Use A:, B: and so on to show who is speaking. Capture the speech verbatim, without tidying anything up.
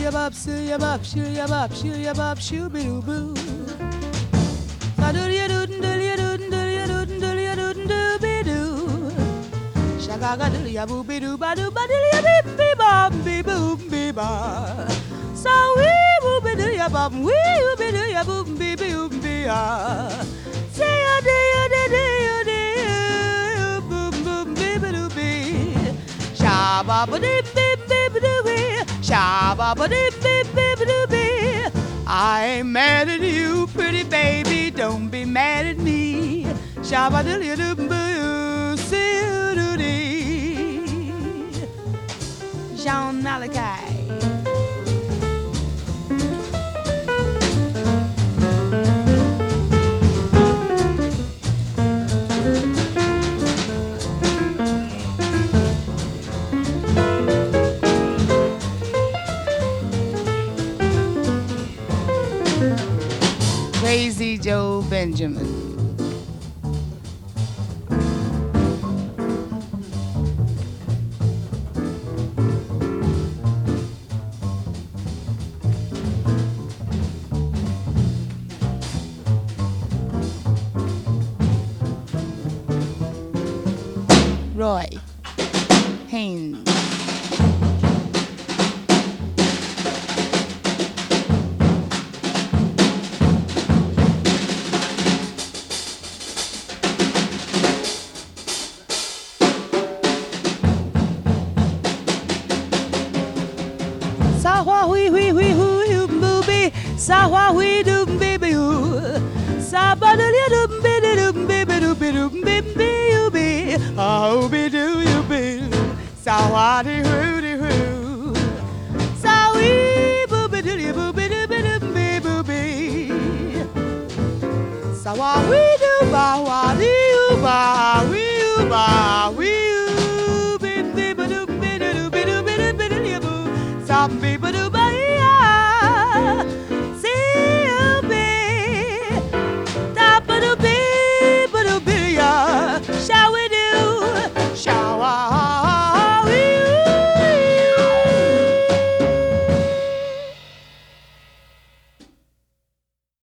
A: ya bop, shoo ya bop, shoo ya bop, shoo ya bop, shoo be doo boo. Sa do ya do do ya do do ya do do ya do do be doo. Shaka ga do ya boo be doo ba doo ba do ya be be bop be boom be ba. So we boo be do ya bop, we be do ya boom be be boom be ah. Say ya do ya do do ya do boom boom be be doo be. Sha ba ba dee be be be doo be. Sha ba ba dee be be be doo be. I ain't mad at you, pretty baby. Don't be mad at me. Sha ba doo doo boo. See you do dee. Jean Malachi. Crazy Joe Benjamin. Roy Haynes. Sa hua hui hui hui hui booby, sa hua hui doom baby oo, sa ba do ya doom baby doom baby doom doom baby you be, ah be do you be, sa hua di hoo di hoo, sa wee booby do you booby do doom baby booby, sa hua wee do ba hua di oo ba wee oo ba wee oo be be doom baby doom baby doom baby you boo. Some people do